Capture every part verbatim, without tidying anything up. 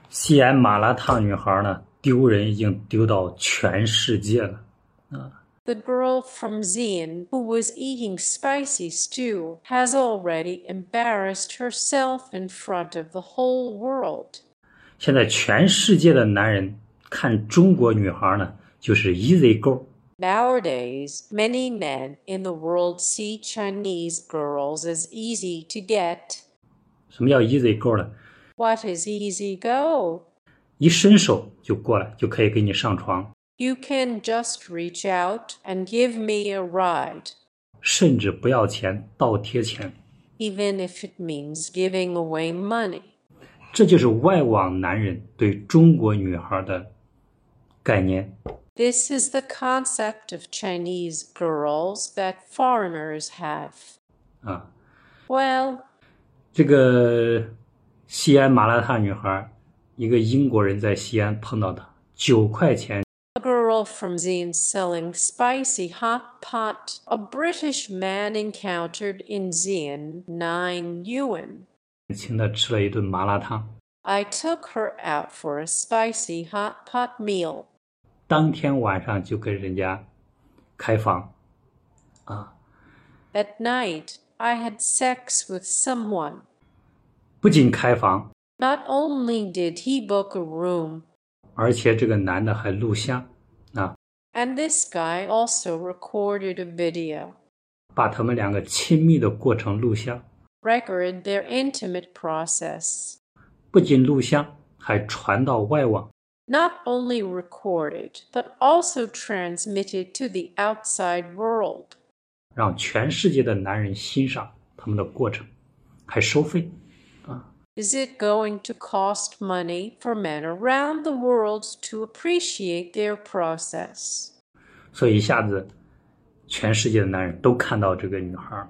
西安麻辣烫女孩呢，丢人已经丢到全世界了啊。 The girl from Xi'an who was eating spicy stew has already embarrassed herself in front of the whole world. 现在全世界的男人看中国女孩呢，就是 easy go。 Nowadays, many men in the world see Chinese girls as easy to get. 什么叫 easy go 呢？ What is easy go? 一伸手就过来，就可以给你上床， You can just reach out and give me a ride, 甚至不要钱，倒贴钱。 even if it means giving away money. 这就是外网男人对中国女孩的概念。 This is the concept of Chinese girls that foreigners have. 啊， Well, 这个西安麻辣烫女孩，一个英国人在西安碰到她，九块钱 a girl from Xi'an selling spicy hot pot. A British man encountered in Xi'an, nine yuan. 请她吃了一顿麻辣烫， I took her out for a spicy hot pot meal. 当天晚上就跟人家开房啊， That night, I had sex with someone. 不仅开房， Not only did he book a room, 而且这个男的还录像啊， and this guy also recorded a video, 把他们两个亲密的过程录像， record their intimate process. 不仅录像，还传到外网。 Not only recorded, but also transmitted to the outside world. 让全世界的男人欣赏他们的过程，还收费啊！ Is it going to cost money for men around the world to appreciate their process? 所以一下子，全世界的男人都看到这个女孩。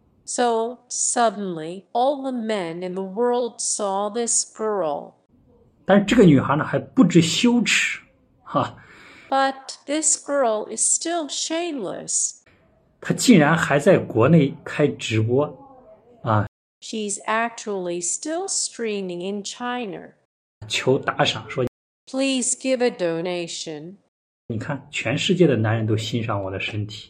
So, suddenly, all the men in the world saw this girl. 但是这个女孩呢，还不知羞耻，哈， But this girl is still shameless. 她竟然还在国内开直播啊， She's actually still streaming in China. 求打赏，说 Please give a donation. 你看，全世界的男人都欣赏我的身体。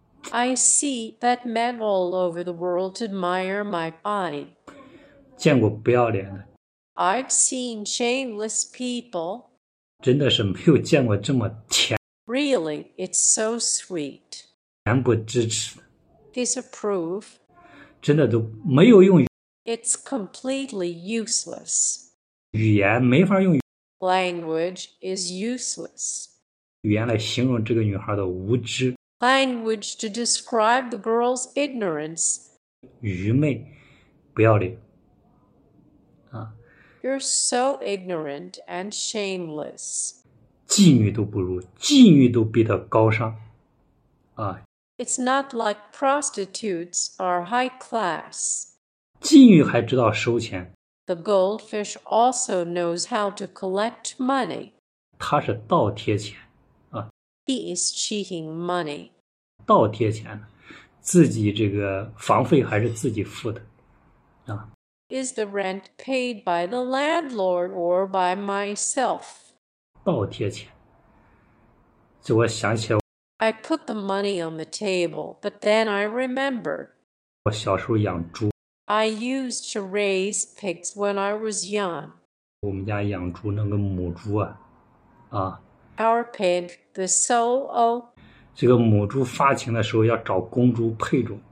I see that men all over the world admire my body. 见过不要脸的， I've seen shameless people. 真的是没有见过这么恬 Really, it's so sweet. 恬不知耻的， Disapprove. 真的都没有用 It's completely useless. 语言，没法用 Language is useless. 语言来形容这个女孩的无知、 Language to describe the girl's ignorance. 愚昧、不要脸啊， You're so ignorant and shameless. 妓女都不如，妓女都比她高尚啊， It's not like prostitutes are high class. 妓女还知道收钱， The goldfish also knows how to collect money. 她是倒贴钱啊， He is cheating money. 倒贴钱呢，自己这个房费还是自己付的啊， Is the rent paid by the landlord or by myself? 倒贴钱。就我想起来， I put the money on the table, but then I remembered. 我小时候养猪， I used to raise pigs when I was young. 我们家养猪那个母猪啊，啊， Our pig, the sow-o, 这个母猪发情的时候要找公猪配种，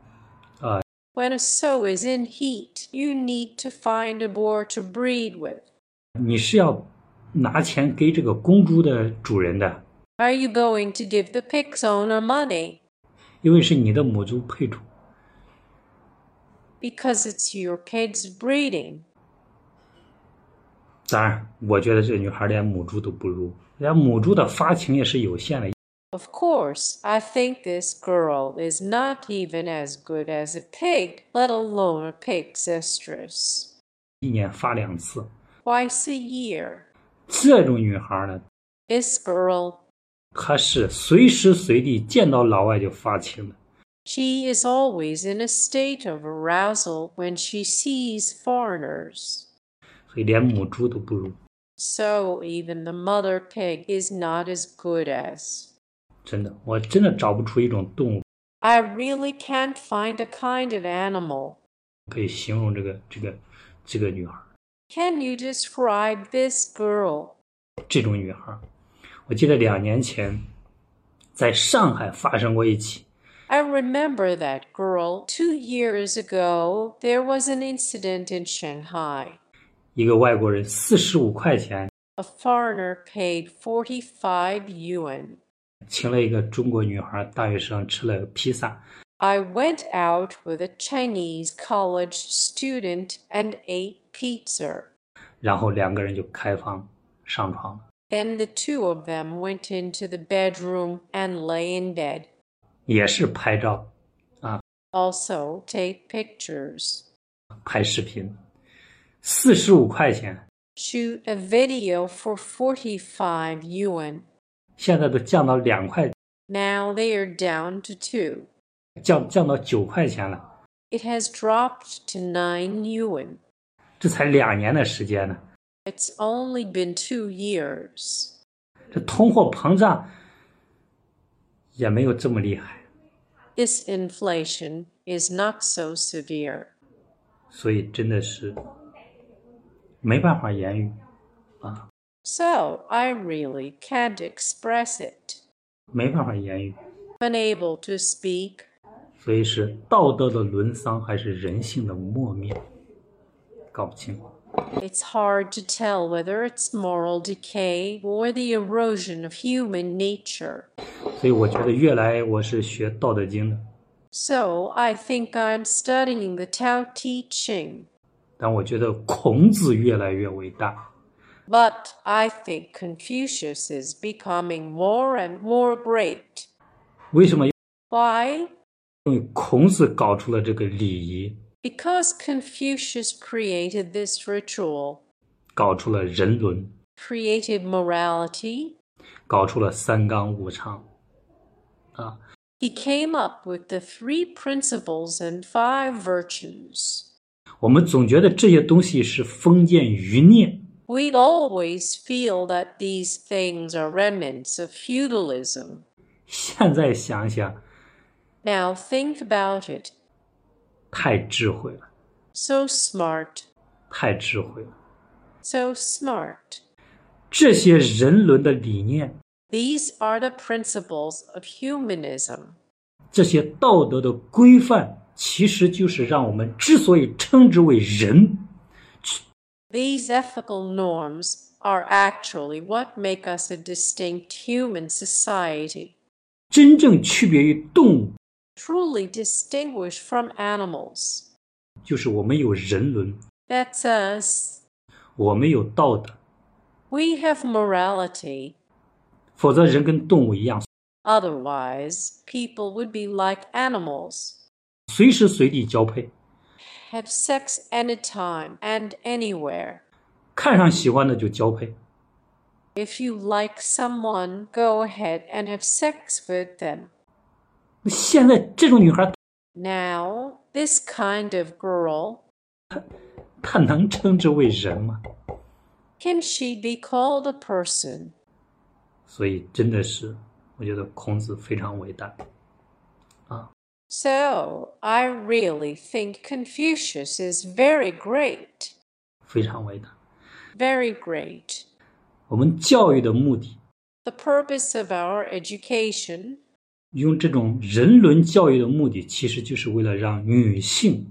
when a sow is in heat, you need to find a boar to breed with. 你是要拿钱给这个公猪的主人的， Are you going to give the pig's owner money? 因为是你的母猪配种。 Because it's your pig's breeding. 当然，我觉得这女孩连母猪都不如，人家母猪的发情也是有限的， Of course, I think this girl is not even as good as a pig, let alone a pig's estrus. 一年发两次。 Twice a year. 这种女孩呢， This girl, 她是随时随地见到老外就发情的。 she is always in a state of arousal when she sees foreigners. 所以连母猪都不如。 So even the mother pig is not as good as. 真的，我真的找不出一种动物 I really can't find a kind of animal. 可以形容这个这个这个女孩， Can you describe this girl? 这种女孩。我记得两年前在上海发生过一起， I remember that girl. Two years ago, there was an incident in Shanghai. 一个外国人四十五块钱 A foreigner paid forty-five yuan. 请了一个中国女孩大学生吃了个披萨， I went out with a Chinese college student and ate pizza. 然后两个人就开房上床了， Then the two of them went into the bedroom and lay in bed. 也是拍照 Also take pictures. 拍视频，四十五块钱， Shoot a video for forty-five yuan. 现在都降到两块， Now they are down to two. 降降到九块钱了， It has dropped to nine yuan. 这才两年的时间呢。 It's only been two years. 这通货膨胀也没有这么厉害， This inflation is not so severe. 所以真的是没办法言语， So I really can't express it. 没办法言语， Unable to speak. 所以是道德的沦丧还是人性的磨灭，搞不清。 It's hard to tell whether it's moral decay or the erosion of human nature. 所以我觉得越来我是学道德经的， So I think I'm studying the Tao Te Ching. 但我觉得孔子越来越伟大， But I think Confucius is becoming more and more great. 为什么？ Why? 因为孔子搞出了这个礼仪， Because Confucius created this ritual, 搞出了人伦， created morality. 搞出了三纲五常， He came up with the three principles and five virtues. 我们总觉得这些东西是封建余孽， We'd always feel that these things are remnants of feudalism. 现在想想 Now think about it. 太智慧了， So smart, 太智慧了。 so smart. 这些人伦的理念， These are the principles of humanism. 这些道德的规范，其实就是让我们之所以称之为人， These ethical norms are actually what make us a distinct human society, 真正区别于动物， truly distinguished from animals. 就是我们有人伦， That's us. 我们有道德， We have morality. 否则人跟动物一样， Otherwise, people would be like animals, 随时随地交配， have sex anytime and anywhere. 看上喜欢的就交配。 If you like someone, go ahead and have sex with them. 现在这种女孩， Now, this kind of girl, 她能称之为人吗？ can she be called a person? 所以真的是，我觉得孔子非常伟大。 So, I really think Confucius is very great. 非常伟大。 Very great. 我们教育的目的， The purpose of our education, 用这种人伦教育的目的，其实就是为了让女性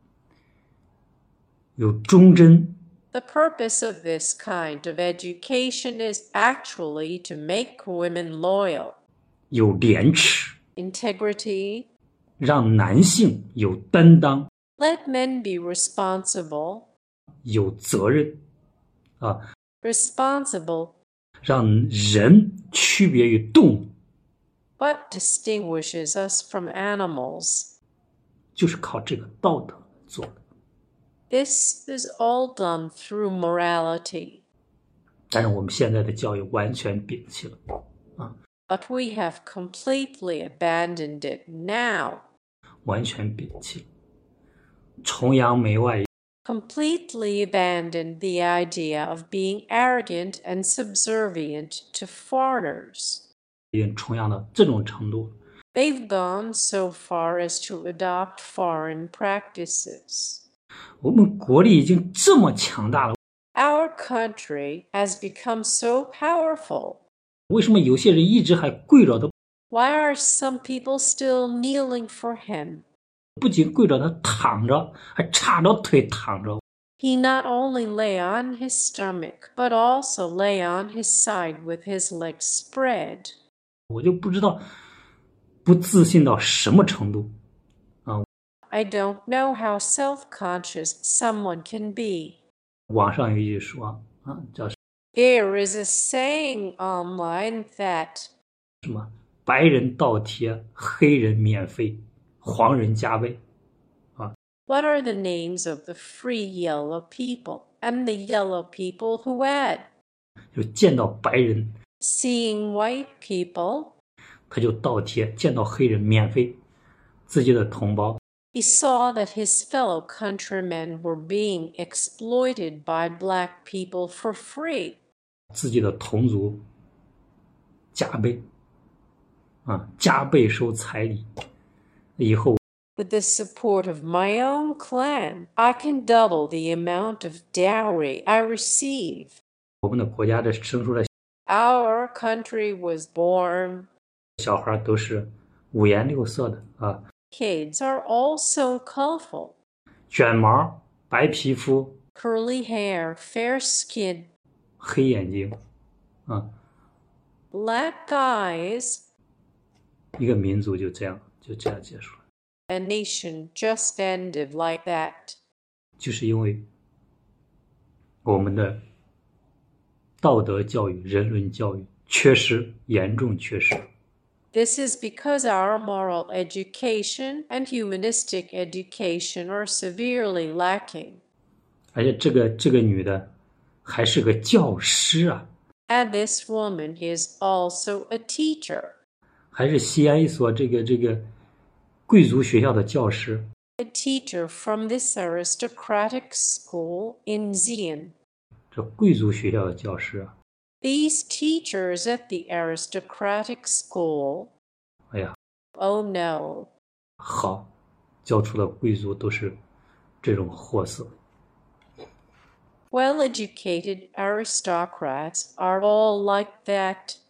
有忠贞， the purpose of this kind of education is actually to make women loyal, 有廉耻， integrity, 让男性有担当， let men be responsible, 有责任，啊， responsible. 让人区别于动物， What distinguishes us from animals? 就是靠这个道德做的。 This is all done through morality. 但是我们现在的教育完全摒弃了， But we have completely abandoned it now. 完全摒弃了，崇洋媚外。 completely abandoned the idea of being arrogant and subservient to foreigners. 已经崇洋到这种程度。 They've gone so far as to adopt foreign practices. 我们国力已经这么强大了， Our country has become so powerful. 为什么有些人一直还跪着的？ Why are some people still kneeling for him? 不仅跪着，他躺着，还叉着腿躺着。 He not only lay on his stomach, but also lay on his side with his legs spread. 我就不知道不自信到什么程度。 I don't know how self-conscious someone can be. 网上有一句说啊，叫 There is a saying online that 什么白人倒贴，黑人免费，黄人加倍。 what are the names of the free yellow people and the yellow people who add? 就见到白人 Seeing white people, 他就倒贴，见到黑人免费，自己的同胞 he saw that his fellow countrymen were being exploited by black people for free. 自己的同族加倍啊，加倍收彩礼，以后 With the support of my own clan, I can double the amount of dowry I receive. 我们的国家的生出来 Our country was born. 小孩都是五颜六色的啊， Kids are all so colorful. 卷毛，白皮肤， Curly hair, fair skin, 黑眼睛啊， black eyes. 一个民族就这样就这样结束了。 A nation just ended like that. 就是因为我们的道德教育、人伦教育缺失，严重缺失。 This is because our moral education and humanistic education are severely lacking. 而且这个这个女的还是个教师啊， And this woman is also a teacher. 还是西安一所这个这个贵族学校的教师。 A teacher from this aristocratic school in Xi'an. 这贵族学校的教师啊， These teachers at the aristocratic school, 哎呀， oh no, 好，教出的贵族都是这种货色。 well-educated aristocrats are all like that.